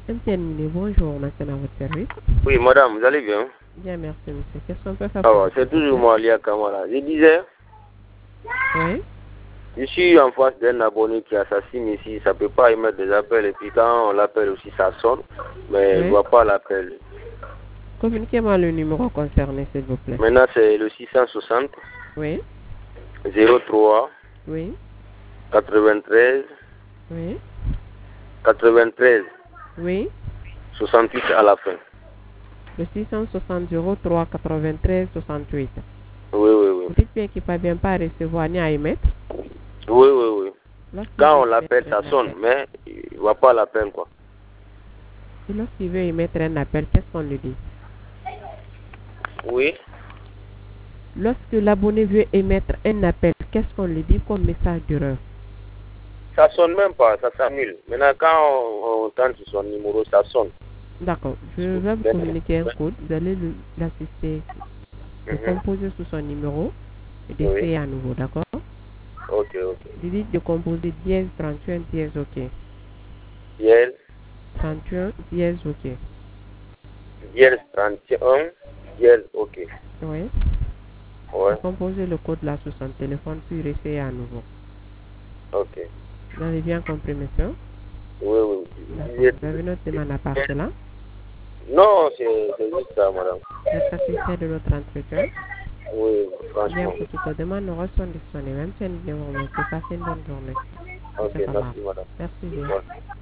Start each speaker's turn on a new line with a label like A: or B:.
A: Un terminé, bonjour, maintenant à votre service.
B: Oui, madame, vous allez bien?
A: Bien, merci, monsieur. Qu'est-ce qu'on peut faire
B: Ah
A: pour
B: ouais,
A: vous,
B: c'est
A: s'il vous
B: toujours
A: plaît?
B: moi, Lia Kamara. Je disais,
A: Oui,
B: je suis en face d'un abonné qui assassine ici. Ça peut pas émettre des appels. Et puis quand on l'appelle aussi, ça sonne. Mais il ne
A: oui.
B: voit pas l'appel.
A: Communiquez-moi le numéro concerné, s'il vous plaît.
B: Maintenant, c'est le 660
A: Oui,
B: 03
A: oui,
B: 93
A: oui,
B: 93
A: oui.
B: 68 à la fin.
A: Le 660 03 93 68.
B: Oui, oui, oui.
A: Vous dites bien qu'il ne parvient pas à recevoir ni à émettre.
B: Oui, oui, oui.
A: Lorsqu'il
B: Quand
A: veut
B: on l'appelle,
A: émettre
B: ça
A: un
B: sonne.
A: appel.
B: Mais il ne voit pas l'appel, quoi.
A: Et lorsqu'il veut émettre un appel, qu'est-ce qu'on lui dit?
B: Oui.
A: Lorsque l'abonné veut émettre un appel, qu'est-ce qu'on lui dit comme message d'erreur?
B: Ça sonne même pas, ça s'annule. Maintenant, quand on tente son numéro, ça sonne.
A: D'accord. Je vais vous communiquer un code. Vous allez l'assister, le
B: Mhm.
A: composer sous son numéro et
B: Oui.
A: d'essayer à nouveau, d'accord?
B: Ok, ok.
A: Vous dites de composer dièse 31 dièse OK.
B: Dièse,
A: 31 dièse OK.
B: dièse 31, dièse, ok.
A: Oui.
B: Ouais,
A: Vous composez le code là sur son téléphone puis essayez à nouveau.
B: ok.
A: Vous avez bien compris, monsieur?
B: Oui, oui.
A: D'accord. Vous avez notre demande à part cela.
B: Non, c'est juste ça, madame.
A: Vous êtes satisfait de notre entretien?
B: Oui,
A: Bien
B: franchement.
A: que toutes les demandes ne sont disponibles. Même si elles ne viennent pas, passez une bonne journée.
B: Ok,
A: Monsieur Kamar.
B: merci, madame.
A: Merci bien.
B: Ouais.